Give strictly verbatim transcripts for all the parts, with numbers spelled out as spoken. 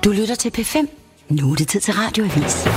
Du lytter til P fem. Nu er det tid til Radioavis.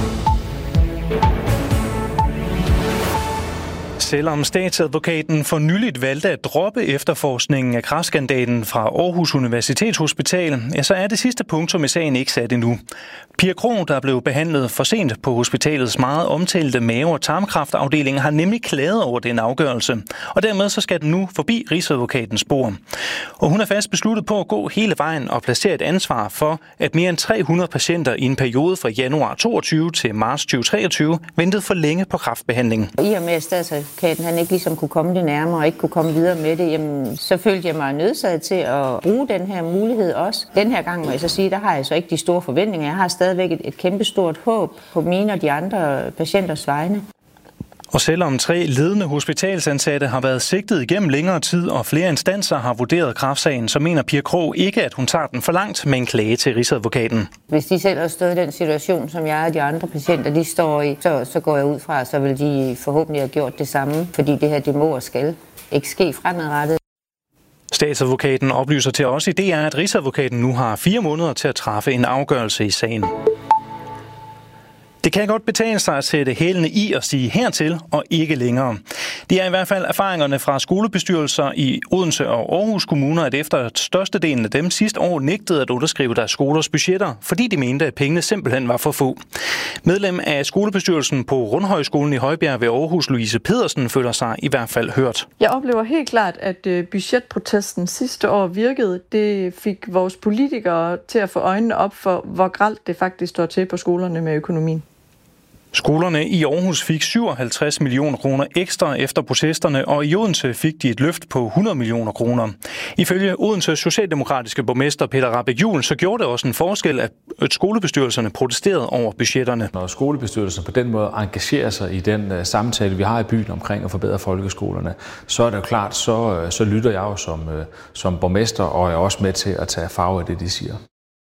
Selvom statsadvokaten for nyligt valgte at droppe efterforskningen af kræftskandalen fra Aarhus Universitetshospital, ja, så er det sidste punktum i sagen ikke sat endnu. Pia Krog, der blev behandlet for sent på hospitalets meget omtalte mave- og tarmkræftafdeling, har nemlig klaget over den afgørelse, og dermed så skal den nu forbi Rigsadvokatens spor. Og hun er fast besluttet på at gå hele vejen og placere et ansvar for, at mere end tre hundrede patienter i en periode fra januar toogtyve til marts tyve treogtyve ventede for længe på kræftbehandling. I og med at statsadvokaten han ikke ligesom kunne komme det nærmere og ikke kunne komme videre med det, jamen, så følte jeg mig nødsaget til at bruge den her mulighed også. Den her gang må jeg så sige, der har jeg så ikke de store forventninger. Jeg har stadigvæk et, et kæmpestort håb på mine og de andre patienters vegne. Og selvom tre ledende hospitalsansatte har været sigtet igennem længere tid, og flere instanser har vurderet kræftsagen, så mener Pia Krog ikke, at hun tager den for langt med en klage til Rigsadvokaten. Hvis de selv har stået i den situation, som jeg og de andre patienter de står i, så, så går jeg ud fra, så vil de forhåbentlig have gjort det samme, fordi det her det må og skal ikke ske fremadrettet. Statsadvokaten oplyser til os i D R, at Rigsadvokaten nu har fire måneder til at træffe en afgørelse i sagen. Det kan godt betale sig at sætte hælene i og sige hertil og ikke længere. Det er i hvert fald erfaringerne fra skolebestyrelser i Odense og Aarhus kommuner, at efter størstedelen af dem sidste år nægtede at underskrive deres skolers budgetter, fordi de mente, at pengene simpelthen var for få. Medlem af skolebestyrelsen på Rundhøjskolen i Højbjerg ved Aarhus, Louise Pedersen, føler sig i hvert fald hørt. Jeg oplever helt klart, at budgetprotesten sidste år virkede. Det fik vores politikere til at få øjnene op for, hvor grelt det faktisk står til på skolerne med økonomien. Skolerne i Aarhus fik syvoghalvtreds millioner kroner ekstra efter protesterne, og i Odense fik de et løft på hundrede millioner kroner. Ifølge Odenses socialdemokratiske borgmester Peter Rahbæk-Juel, så gjorde det også en forskel, at skolebestyrelserne protesterede over budgetterne. Når skolebestyrelserne på den måde engagerer sig i den uh, samtale, vi har i byen omkring at forbedre folkeskolerne, så er det jo klart, så, uh, så lytter jeg jo som, uh, som borgmester, og er også med til at tage farve af det, de siger.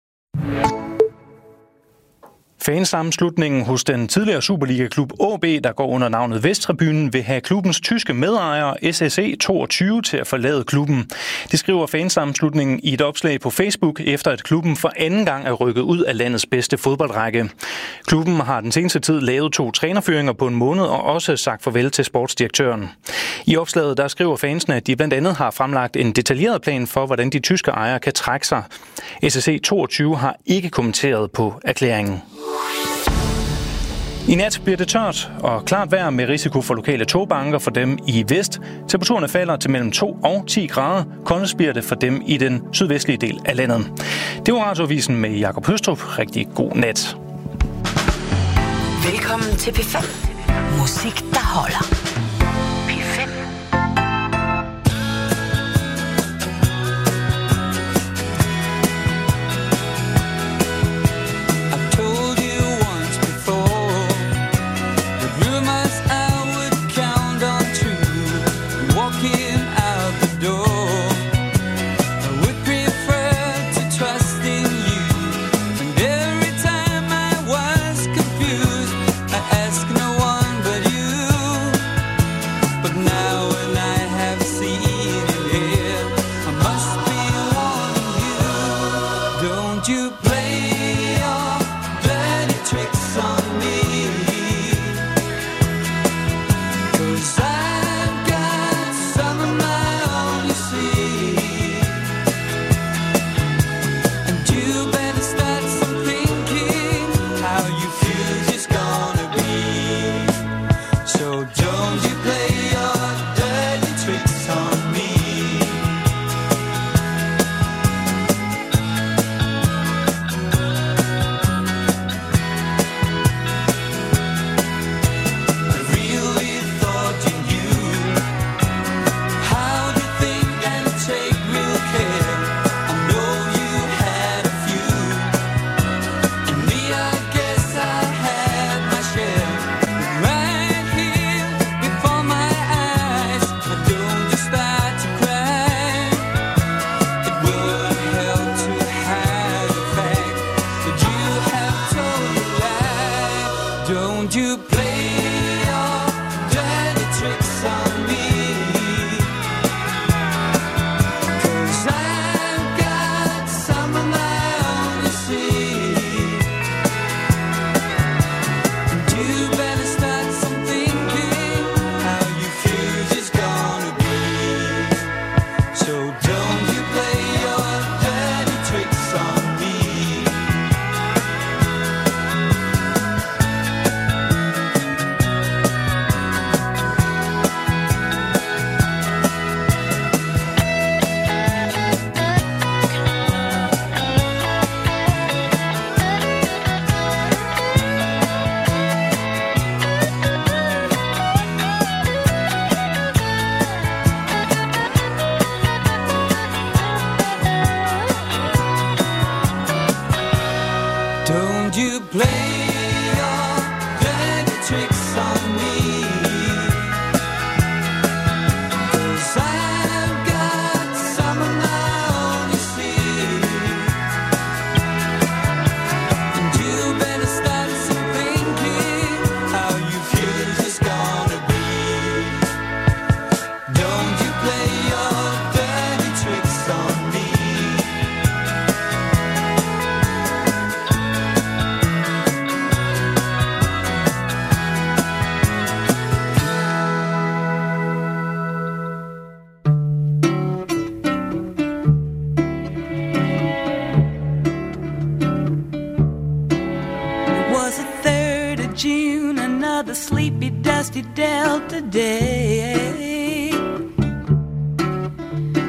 Fansammenslutningen hos den tidligere Superliga-klub A B, der går under navnet Vesttribunen, vil have klubbens tyske medejer S S E toogtyve til at forlade klubben. Det skriver fansammenslutningen i et opslag på Facebook, efter at klubben for anden gang er rykket ud af landets bedste fodboldrække. Klubben har den seneste tid lavet to trænerfyringer på en måned og også sagt farvel til sportsdirektøren. I opslaget der skriver fansene, at de blandt andet har fremlagt en detaljeret plan for, hvordan de tyske ejere kan trække sig. S S E toogtyve har ikke kommenteret på erklæringen. I nat bliver det tørt og klart vejr med risiko for lokale togbanker for dem i vest. Temperaturerne falder til mellem to og ti grader. Koldest bliver det for dem i den sydvestlige del af landet. Det var Radioavisen med Jakob Høstrup. Rigtig god nat. Velkommen til P fem. Musik, der holder. P fem. Every time I was confused, I asked no one but you.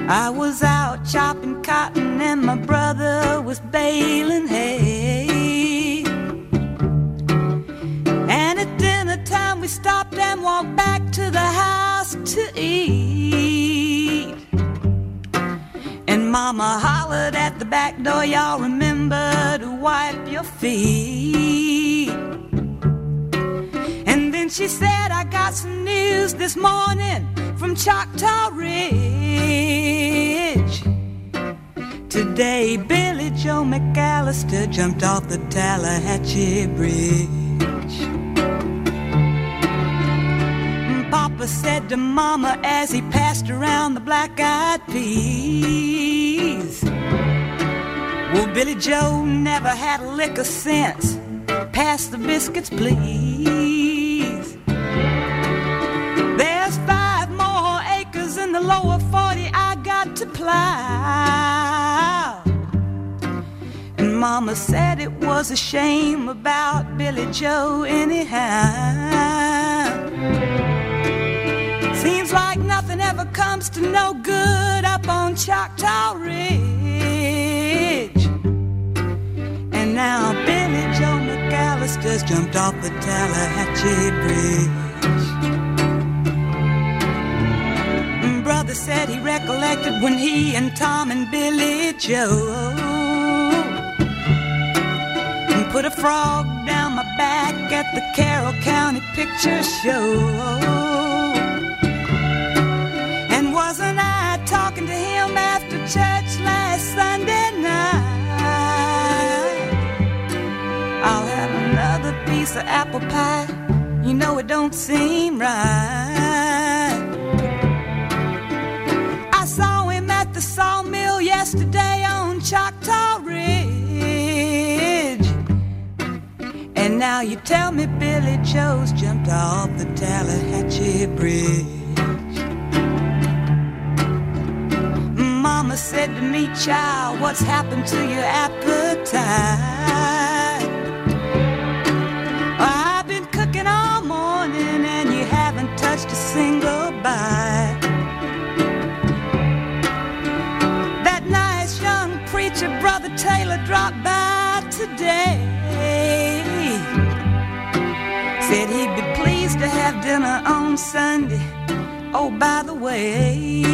I was out chopping cotton and my brother was baling hay. And at dinner time we stopped and walked back to the house to eat. And Mama hollered at the back door, y'all remember to wipe your feet. And then she said, I got some news this morning from Choctaw Ridge. Today Billy Joe McAllister jumped off the Tallahatchie Bridge. Papa said to Mama as he passed around the black-eyed peas, well, Billy Joe never had a lick of sense. Pass the biscuits, please. There's five more acres in the lower forty I got to plow. And Mama said it was a shame about Billy Joe anyhow. Seems like nothing ever comes to no good up on Choctaw Ridge. And now Billy Joe McAllister's jumped off the Tallahatchie Bridge. Brother said he recollected when he and Tom and Billy Joe put a frog down my back at the Carroll County Picture Show. And wasn't I talking to him after church last Sunday night? I'll have another piece of apple pie. You know it don't seem right. I saw him at the sawmill yesterday on Choctaw Ridge. And now you tell me Billy Joe's jumped off the Tallahatchie Bridge. Mama said to me, child, what's happened to your appetite? I've been cooking all morning and you haven't touched a single bite. That nice young preacher, Brother Taylor, dropped by today. Said he'd be pleased to have dinner on Sunday. Oh, by the way,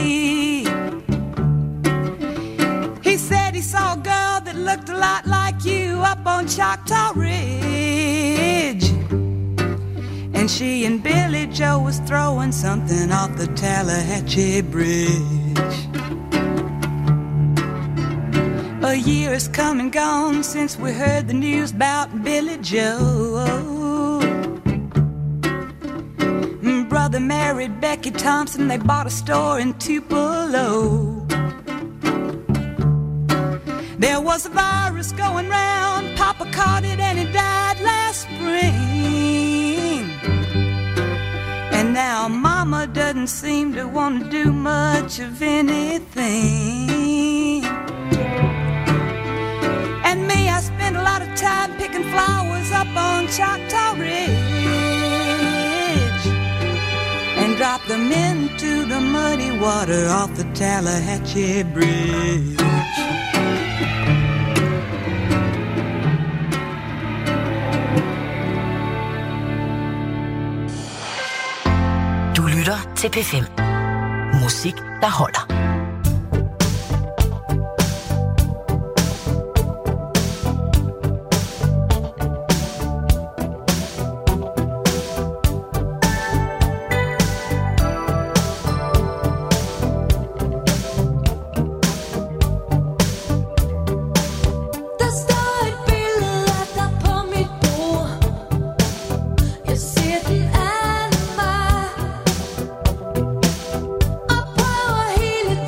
he said he saw a girl that looked a lot like you up on Choctaw Ridge. And she and Billy Joe was throwing something off the Tallahatchie Bridge. A year has come and gone since we heard the news about Billy Joe. Brother married Becky Thompson, they bought a store in Tupelo. There was a virus going round, Papa caught it and he died last spring. And now Mama doesn't seem to want to do much of anything. And me, I spend a lot of time picking flowers up on Choctaw Ridge and drop them into the muddy water off the Tallahatchie Bridge. Du lytter til P fem. Musik, der holder. Hele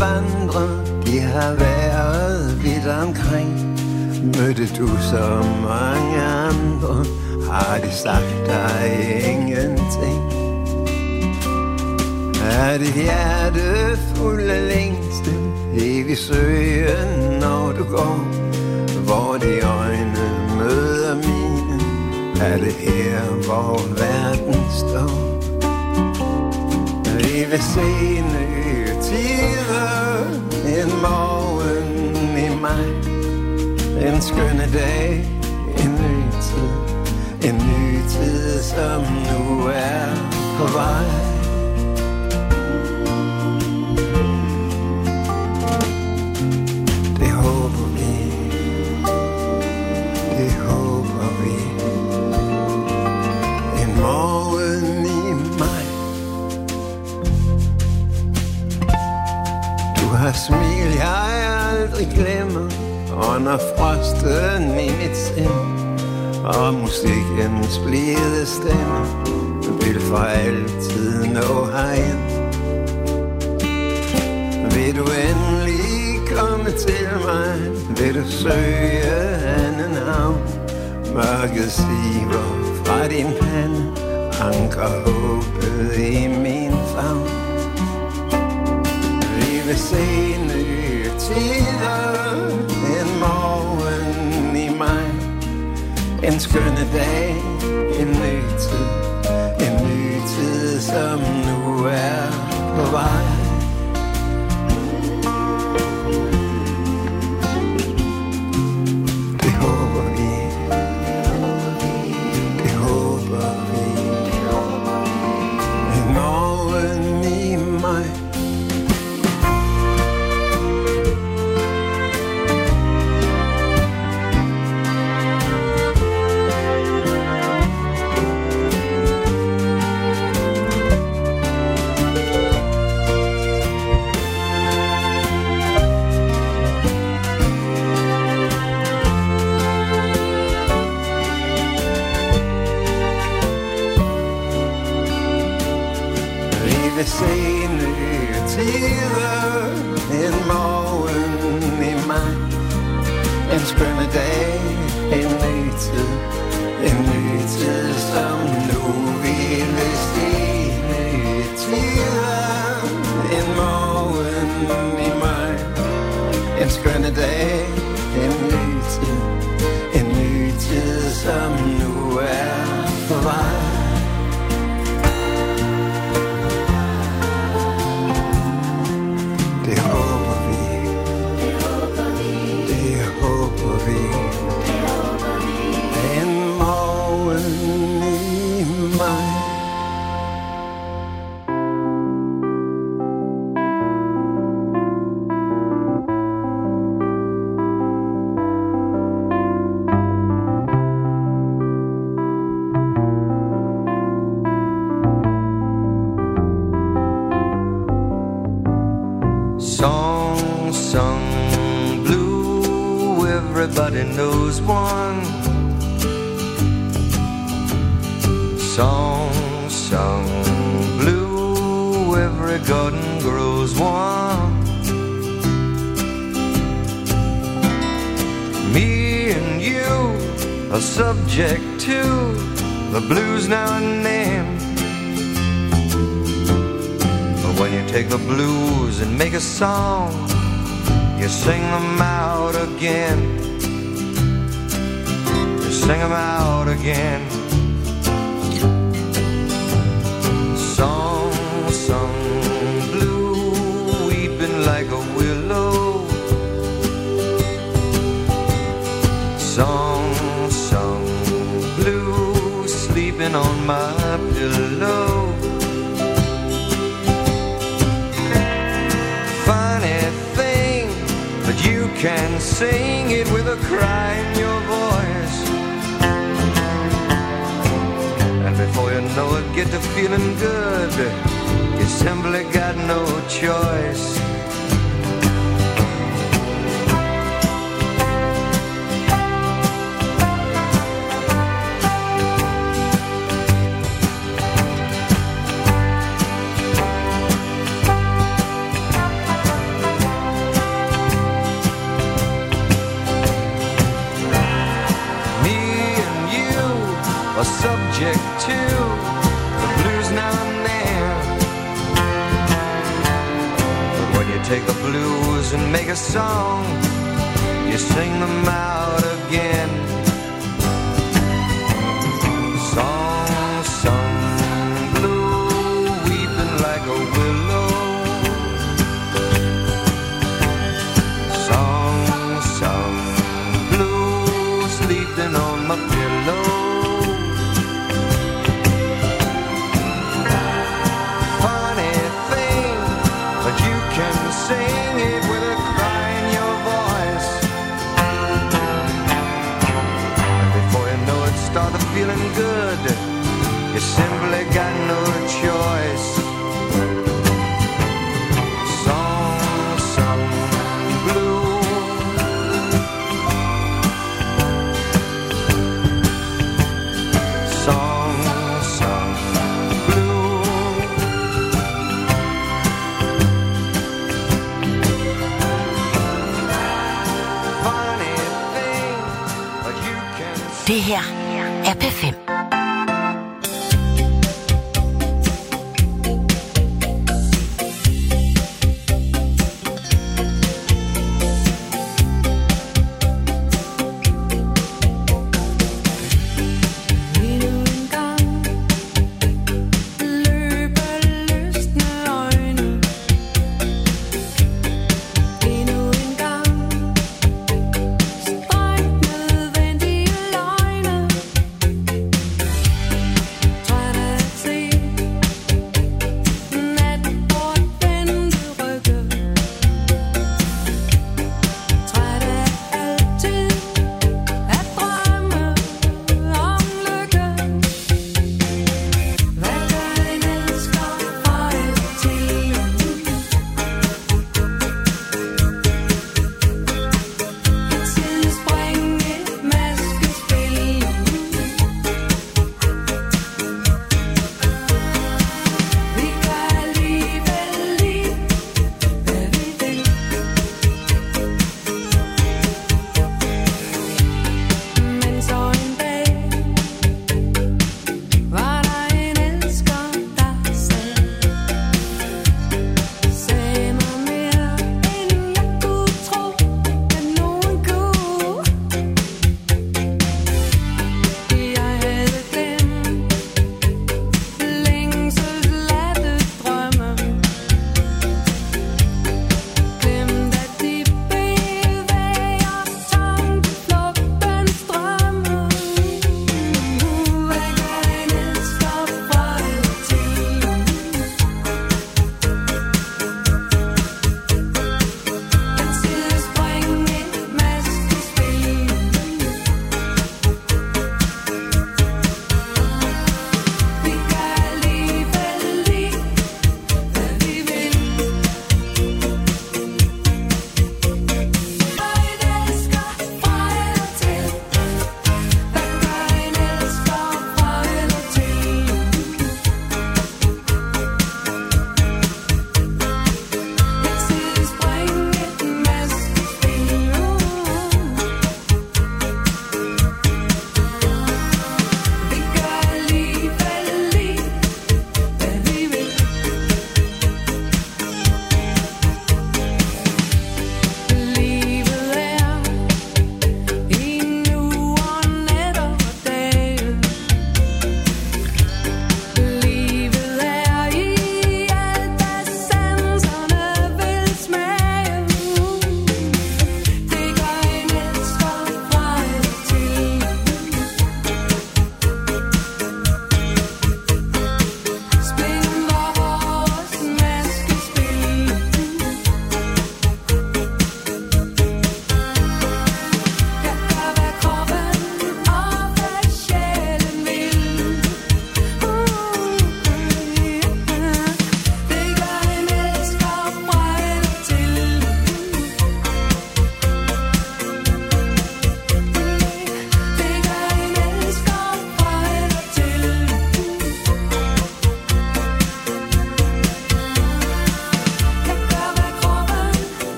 vandre, de har været vidt omkring. Mødte du så mange andre, har de sagt dig ingenting? Er dit hjerte fuld af længsel, evig søgen, når du går, hvor de øjne møder mine? Er det her, hvor verden står? Vi vil se nye tider, en morgen i maj, en skønne dag, en ny tid, en ny tid, som nu er på vej. Det håber vi, det håber vi, en morgen i maj. Du har smil, jeg aldrig glemmer, og når frosten i mit sind og musikkens blide stemme vil for altid nå herind. Vil du endelig komme til mig, vil du søge anden havn. Mørket siver fra din pande, anker håbet i min favn. Vi vil se nye tider, en morgen i maj, en skønne dag, en ny tid, en ny tid, som nu er på vej. Det håber vi, det håber vi, en morgen i maj. Vi se nye tider, en morgen i maj, en skønne dag, en ny tid, en ny tid, som nu vil se nye tider, en morgen i maj, en skønne dag, en ny tid, en ny tid, som nu er på vej. Song sung blue, everybody knows one. Song sung blue, every garden grows one. Me and you are subject to the blues now and then. When you take the blues and make a song, you sing them out again. You sing them out again. Song sung blue, weeping like a willow. Song sung blue, sleeping on my pillow. You can sing it with a cry in your voice, and before you know it, get to feeling good. You simply got no choice. are subject to the blues now and then. But when you take the blues and make a song, you sing them out again. Song sung blue, weeping like a willow. Song sung blue, sleeping on my pillow. Funny thing, but you can sing it with a cry in your voice. And before you know it, start feeling good. You simply got no choice. Song sung blue. Song sung blue. Funny thing, but you can. Det her er P fem. Nødvendige løgne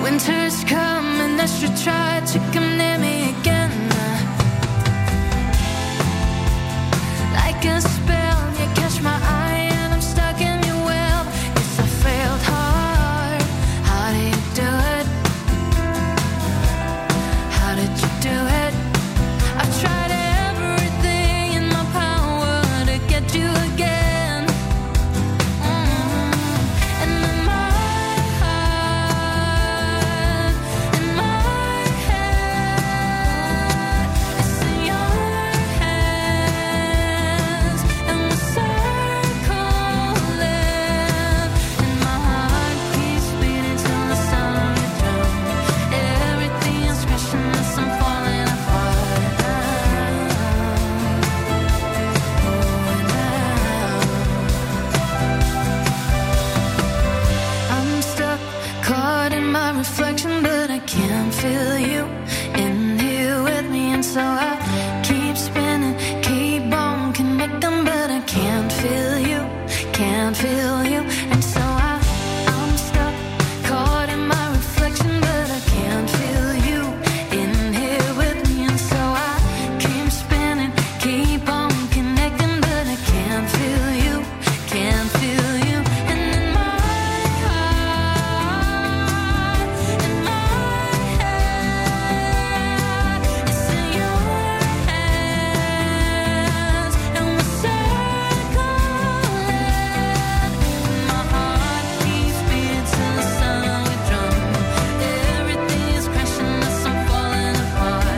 Winter's come and I should try to come near me again. Like a spell, you catch my eye and I'm stuck in your web. Yes, I failed hard. How did you do it? How did you do it? I've tried everything in my power to get you again. Mm-hmm. And in my heart, in my head, it's in your hands, and we're circling. And my heart keeps beating till the sound of your drum. Everything is crashing as I'm falling apart now. I'm stuck, caught in my reflection, but I can't feel you in here with me, and so I keep spinning, keep on connecting, but I can't feel you, can't feel you, and so I, I'm stuck, caught in my reflection, but I can't feel you in here with me, and so I keep spinning, keep on connecting, but I can't feel you, can't feel you, and in my heart, in my head, it's in your hands, and we're circling. My heart keeps beating to the sound of your drum. Everything is crashing as I'm falling apart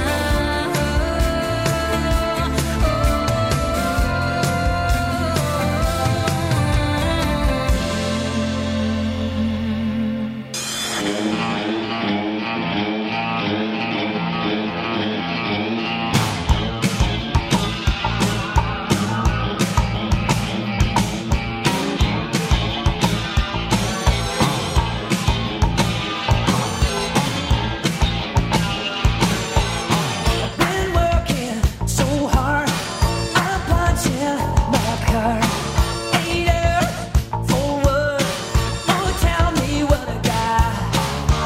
Been working so hard, I'm punching my card. Eight hours for what? Oh, tell me what I got.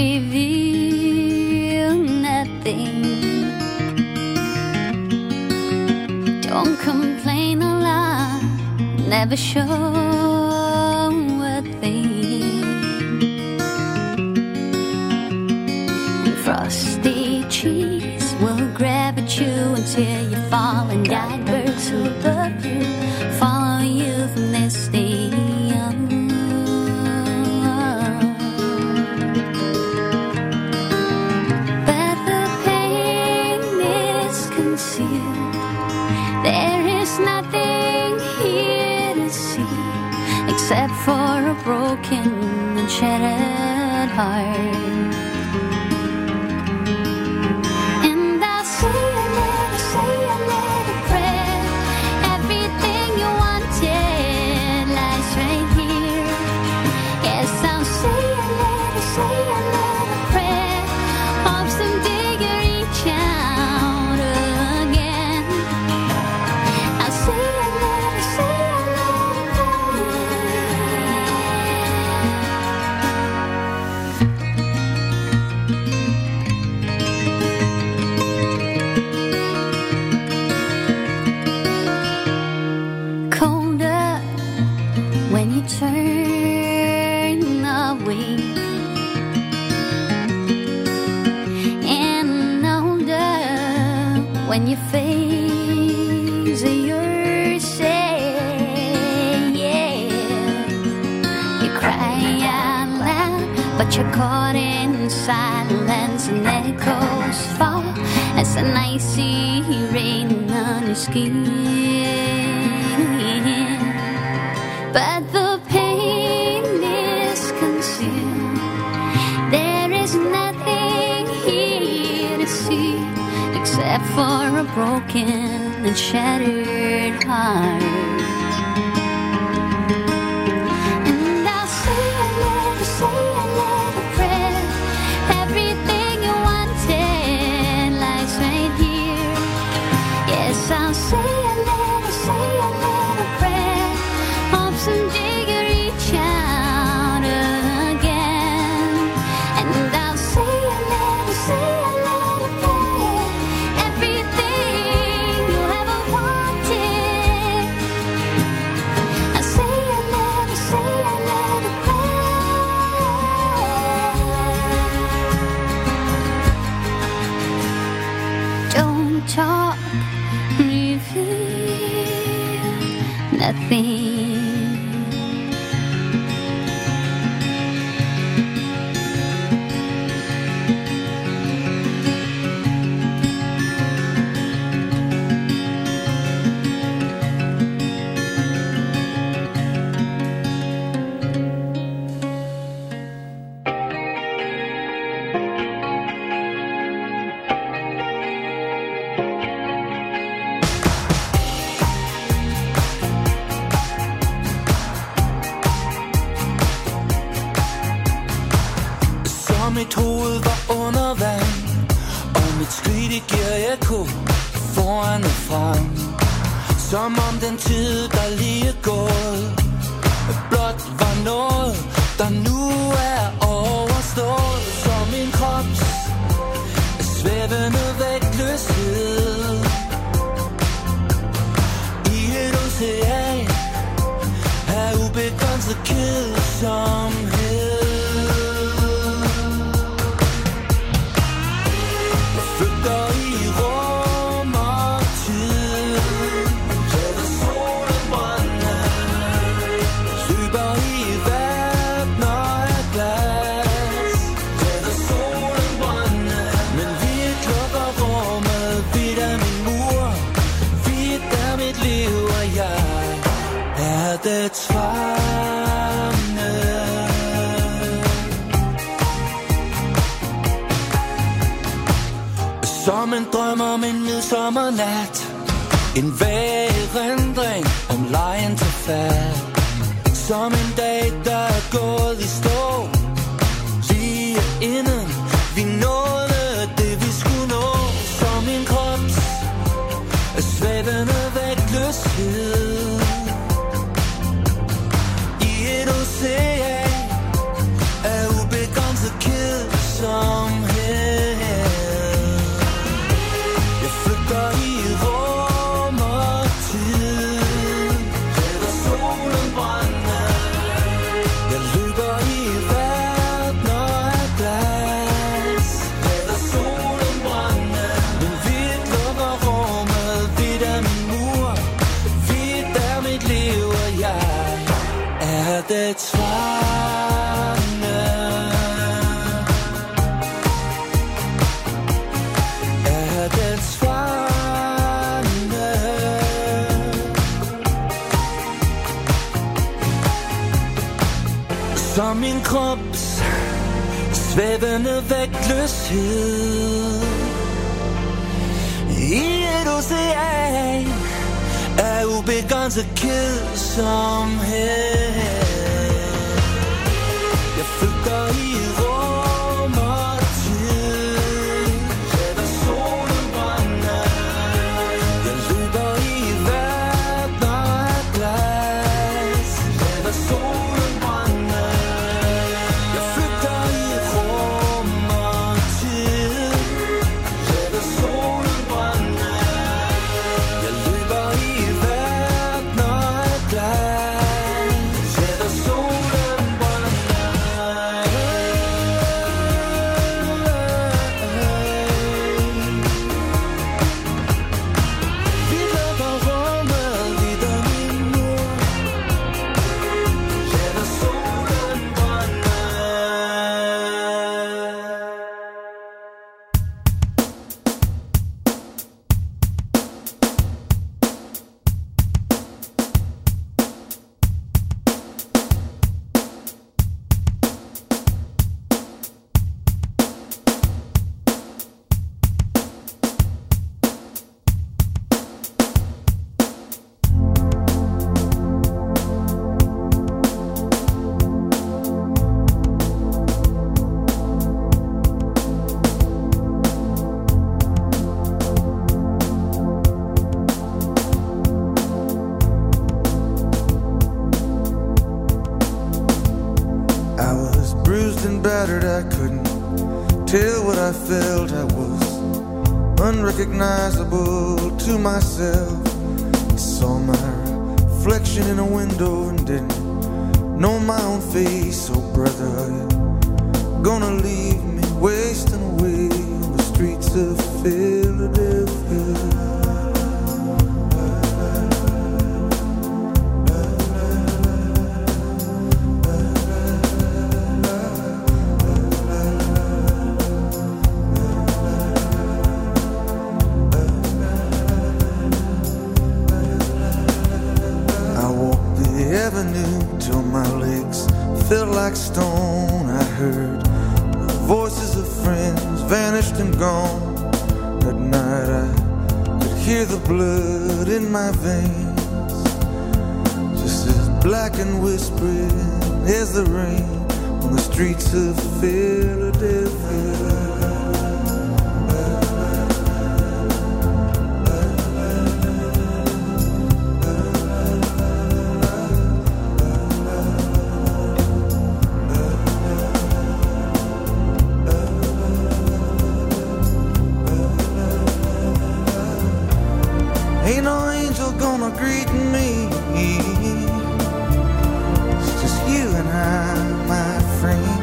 reveal nothing. Don't complain a lot, never show a thing. Frosty cheese will grab at you until you fall and die. Birds who love you follow you from this day on. But the pain is concealed. There is nothing here to see except for a broken and shattered heart. And I'll say a little, say a little prayer. Everything you wanted lies right here. Yes, I'll say a little, say a little prayer. Hope someday you reach out again. I'll say a little, say a little prayer. Colder when you turn away, and older when you face your say, yeah. You cry out loud, but you're caught in silence, and echoes fall as an icy rain on your skin. But the pain is concealed. There is nothing here to see except for a broken and shattered heart. And I'll say a little, say a little prayer. Everything you wanted lies right here. Yes, I'll say a little, say a little prayer. Hope someday you reach out again. And I'll say a little, say a little prayer. Everything you ever wanted. I'll say a little, say a little prayer. Don't talk, reveal nothing. Så mit hoved var under vand, og mit skridt det giver ekko foran og frem. Som om den tid, der lige er gået, blot var noget, der nu er overstået. Så min krops svævende vægtløshed i et ocean af ubegrænset kedsomhed. Flygter i rum og tid, sætter solen brænde, løber i verdener af glas, sætter solen brænde. Men vi klukker rummet, vidt af min mur, vidt af mit liv, og jeg er dets fange. Som en drøm om en midsommernat, en vag erindring om lejen til fat. Som en dag, der er gået i stå, lige inden vi nåede det, vi skulle nå. Som min krops svævende vægtløshed i et ocean af ubegrænset kedsomhed. det tvangende? Er det tvangende? Som min krops svævende vægtløshed i et ocean af ubegrænset kedsomhed. Jeg flygter i rum og tid, sætter solen brænder. Jeg løber i verden af glas, sætter solen brænder. Jeg flygter i rum og tid, sætter solen brænder. Jeg løber i verden af glas, sætter solen brænder. Vi løber rummet videre min mur, sætter solen brænder. I was bruised and battered, I couldn't tell what I felt. I was unrecognizable to myself. I saw my reflection in a window and didn't know my own face. Oh brother, are you gonna leave me wasting away on the streets of Philadelphia? I walked the avenue till my legs felt like stone. I heard the voices of friends vanished and gone. At night I could hear the blood in my veins, just as black and whispering as the rain on the streets of Philadelphia. Ain't no angel gonna greet me. It's just you and I, my friend.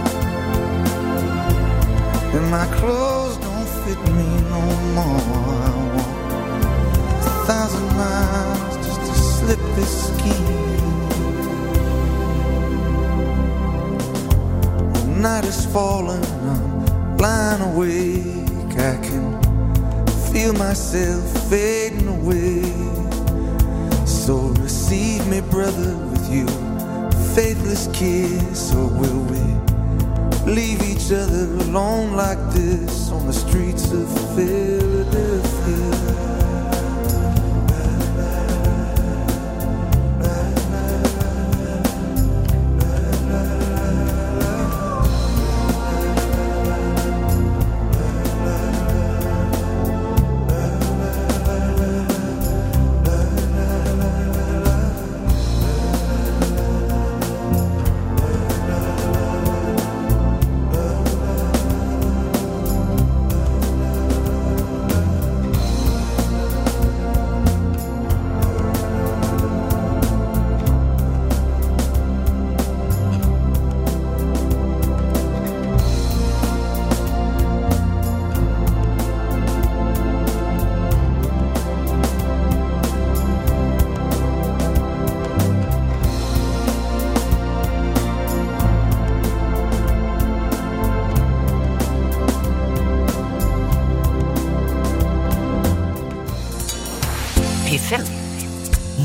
And my clothes don't fit me no more. I walk a thousand miles just to slip this skin. The night is falling, I'm lying awake. I can feel myself fading away. So receive me, brother, with you faithless kiss. Or will we leave each other alone like this on the streets of Philadelphia?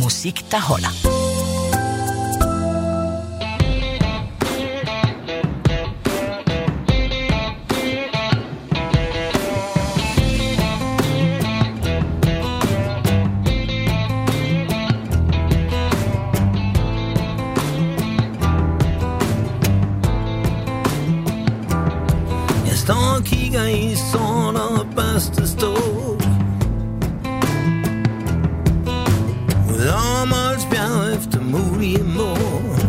Musik, der holder. Kigger i sort og børste stå ud over Molsbjerg efter mulige mål.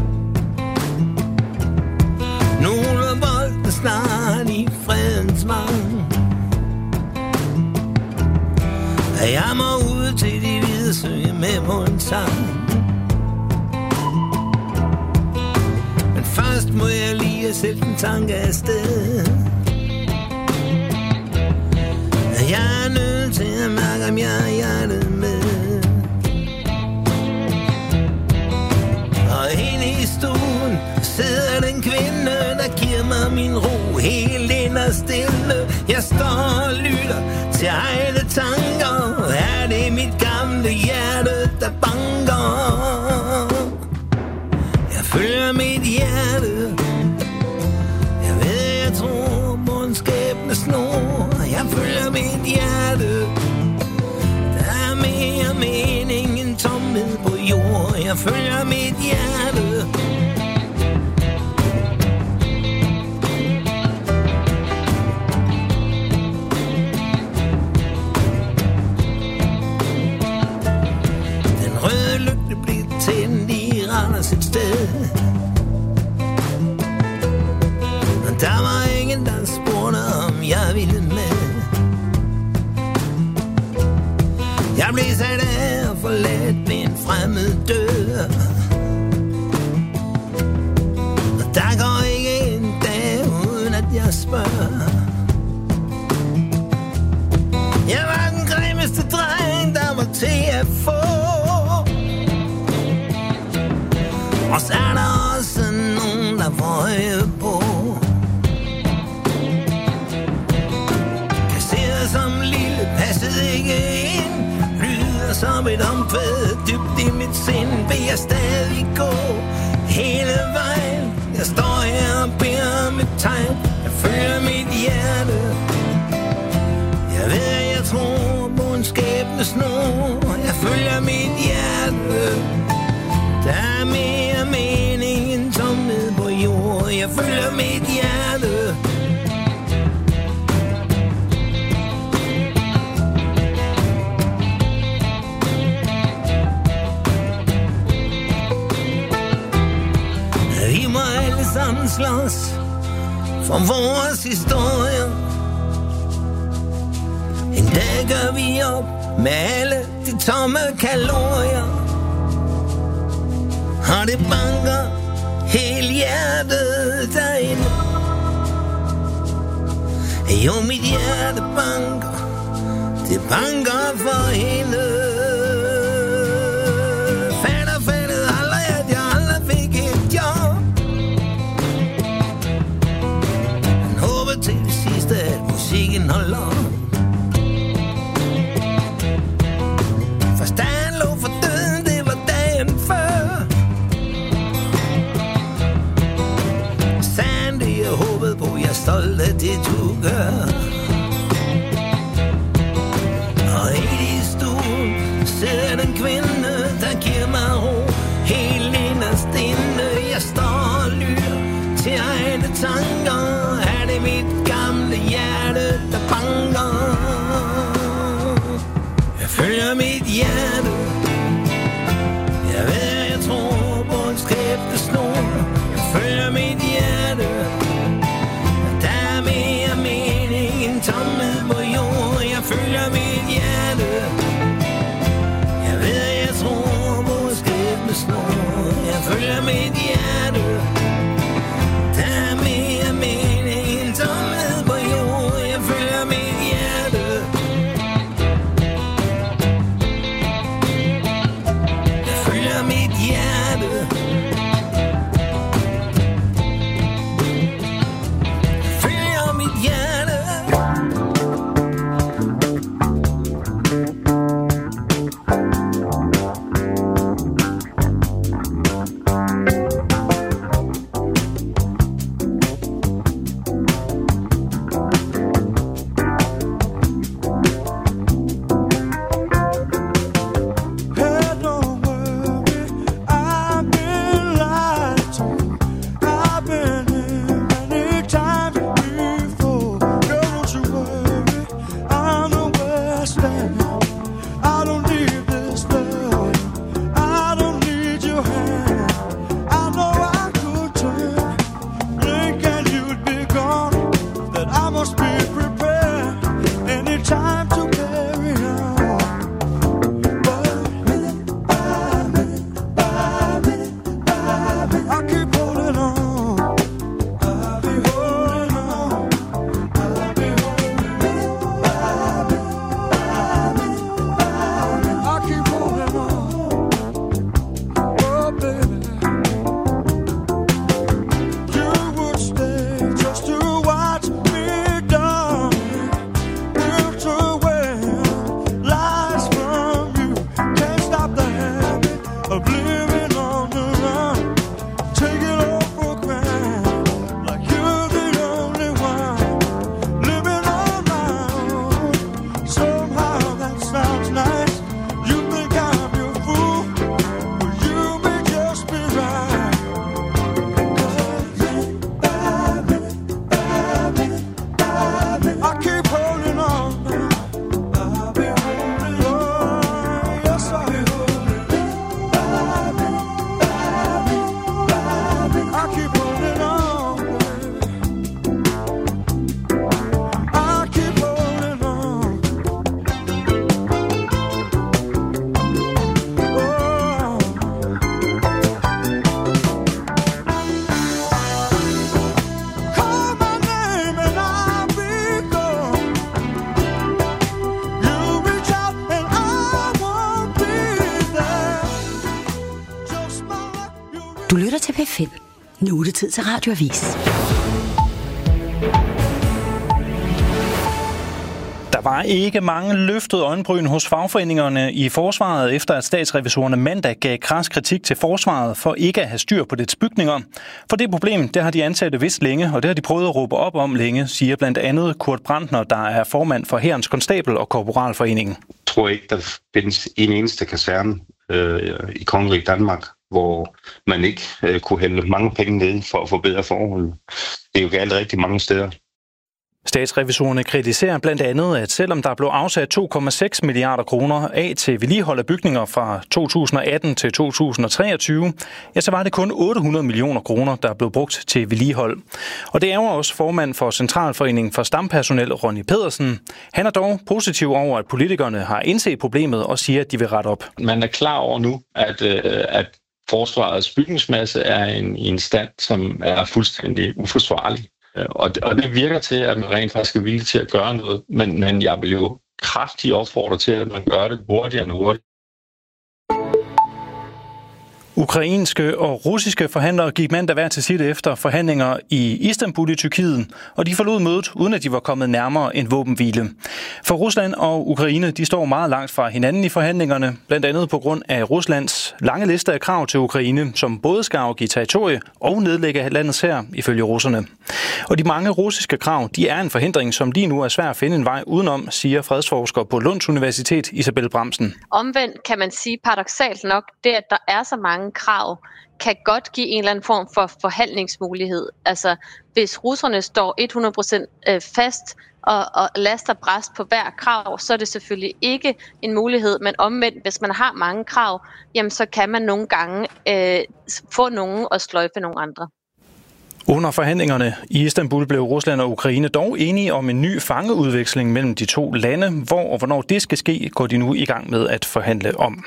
Nogle bolde snart i fredens vang. Er jeg må ud til de hvide søge med på en sang. Men først må jeg lige sætte en tanke afsted. Jeg er nødt til at mærke, om jeg er hjertet med. Og inde i stuen sidder den kvinde, der giver mig min ro. Helt ind og stille. Jeg står og lytter til egne tanker. Er det mit gamle hjerte, der banker? Jeg følger mit hjerte. Jeg ved, jeg tror på en skæbnesnor. Jeg følger mit hjerte. Der er mere mening end tomhed på jord. Jeg følger mit hjerte. Den røde lygte blev tændt i Randers et sted. Og der var ingen, der spurgte, om jeg ville med. Jeg blev sat af og forladt ved en fremmed dør. Og der går ikke en dag uden at jeg spørger. Jeg var den grimmeste dreng, der var til at få. Og så er der også nogen, der får øje på. Kasseret som lille, passede ikke ind. Lyder som et omkvæd dybt i mit sind. Vil jeg stadig gå hele vejen? Jeg står her og beder om et tegn. Jeg følger mit hjerte. Jeg ved, at jeg tror på en skæbnesnor. Jeg følger mit hjerte. Der er mere mening end tomhed på jord. Jeg følger mit hjerte. Vi må alle sammen slås for vores historie. En dag gør vi op med alle de tomme kalorier. Og det banker helt hjertet derinde. Jo, mit hjerte banker. Det banker for hende. Fatter fattede aldrig, at jeg aldrig fik et job. Men håber til det sidste, at musikken holder op. Forstand lå for døden, det var dagen før. Sandy, jeg håbede på, jeg er stolt af det, du gør. Og i stuen sidder den kvinde, der giver mig ro. Helt inderst inde, jeg står og lytter til egne tanker. Er det mit gamle hjerte, der banker? Jeg følger mit hjerte. Jeg ved, jeg tror på en skæbnesnor. Jeg følger mit hjerte. Der er mere mening end tomhed på jord. Jeg følger mit hjerte. Jeg ved, jeg tror på en skæbnesnor. Jeg følger mit hjerte. Der er mere mening end tomhed på jord. Jeg følger mit hjerte. must be prepared anytime to carry on. But minute by minute by minute by minute, I keep holding on. I'll be holding on. I'll be holding minute by minute by minute by minute, I keep holding on. Oh baby, you would stay just to watch me down. Filter away lies from you. Can't stop the habit of living on the run. Take it all for granted, like you're the only one. Living on my own, somehow that sounds nice. You think I'm your fool, but you may just be right. 'Cause minute by minute by minute by minute, I keep holding on. I'll be holding on. Yes, I'll be holding minute by minute by minute by minute, I keep holding on, baby. I keep holding on. Oh. Call my name and I'll be gone. You reach out and I won't be there. Just my luck, you Du lytter til P fem. Nu er det tid til Radioavis. Der var ikke mange løftede øjenbryn hos fagforeningerne i forsvaret, efter at statsrevisorerne mandag gav kras kritik til forsvaret for ikke at have styr på dets bygninger. For det problem, det har de ansatte vidst længe, og det har de prøvet at råbe op om længe, siger blandt andet Kurt Brandner, der er formand for Hærens Konstabel- og Korporalforeningen. Jeg tror ikke, der findes en eneste kaserne øh, i Kongeriget Danmark, hvor man ikke øh, kunne hælde mange penge ned for at forbedre forholdene. Det er jo galt rigtig mange steder. Statsrevisorerne kritiserer blandt andet, at selvom der blev afsat to komma seks milliarder kroner af til vedligehold af bygninger fra to tusind og atten til to tusind og treogtyve, ja, så var det kun otte hundrede millioner kroner, der blev brugt til vedligehold. Og det er jo også formand for Centralforeningen for Stampersonel, Ronny Pedersen. Han er dog positiv over, at politikerne har indset problemet og siger, at de vil rette op. Man er klar over nu, at, øh, at forsvarets bygningsmasse er en, i en stand, som er fuldstændig uforsvarlig. Og det, og det virker til, at man rent faktisk er villig til at gøre noget, men, men jeg vil jo kraftigt opfordre til, at man gør det hurtigere end hurtigt. Ukrainske og russiske forhandlere gik mandag hver til sit efter forhandlinger i Istanbul i Tyrkiet, og de forlod mødet, uden at de var kommet nærmere en våbenhvile. For Rusland og Ukraine, de står meget langt fra hinanden i forhandlingerne, blandt andet på grund af Ruslands lange liste af krav til Ukraine, som både skal afgive territorie og nedlægge landets hær, ifølge russerne. Og de mange russiske krav, de er en forhindring, som lige nu er svært at finde en vej udenom, siger fredsforsker på Lunds Universitet, Isabel Bramsen. Omvendt kan man sige paradoksalt nok, det at der er så mange krav, kan godt give en eller anden form for forhandlingsmulighed. Altså, hvis russerne står hundrede procent fast og, og laster bræst på hver krav, så er det selvfølgelig ikke en mulighed, men omvendt, hvis man har mange krav, jamen så kan man nogle gange øh, få nogen og sløjfe nogle andre. Under forhandlingerne i Istanbul blev Rusland og Ukraine dog enige om en ny fangeudveksling mellem de to lande. Hvor og hvornår det skal ske, går de nu i gang med at forhandle om.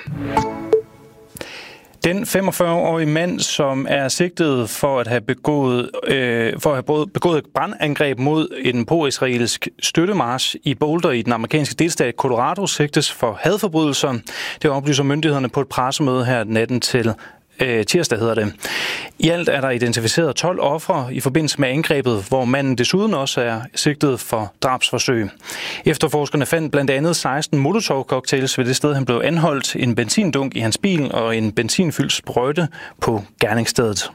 Den femogfyrre-årige mand, som er sigtet for at have begået, øh, for at have begået et brandangreb mod en pro-israelsk støttemarch i Boulder i den amerikanske delstat Colorado, sigtes for hadforbrydelser. Det oplyser myndighederne på et pressemøde her natten til øh, tirsdag, hedder det. I alt er der identificeret tolv ofre i forbindelse med angrebet, hvor manden desuden også er sigtet for drabsforsøg. Efterforskerne fandt blandt andet seksten molotov-cocktails ved det sted, han blev anholdt, en benzindunk i hans bil og en benzinfyldt sprøjte på gerningsstedet.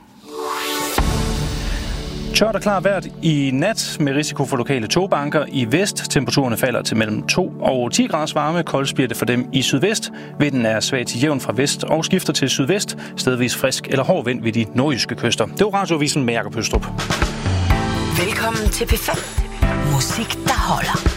Tørt og klar vejr i nat med risiko for lokale togbanker i vest. Temperaturerne falder til mellem to og ti graders varme. Koldt bliver det for dem i sydvest. Vinden er svag til jævn fra vest og skifter til sydvest. Stedvis frisk eller hård vind ved de nordjyske kyster. Det var Radioavisen med Jakob Høstrup. Velkommen til P fem. Musik, der holder.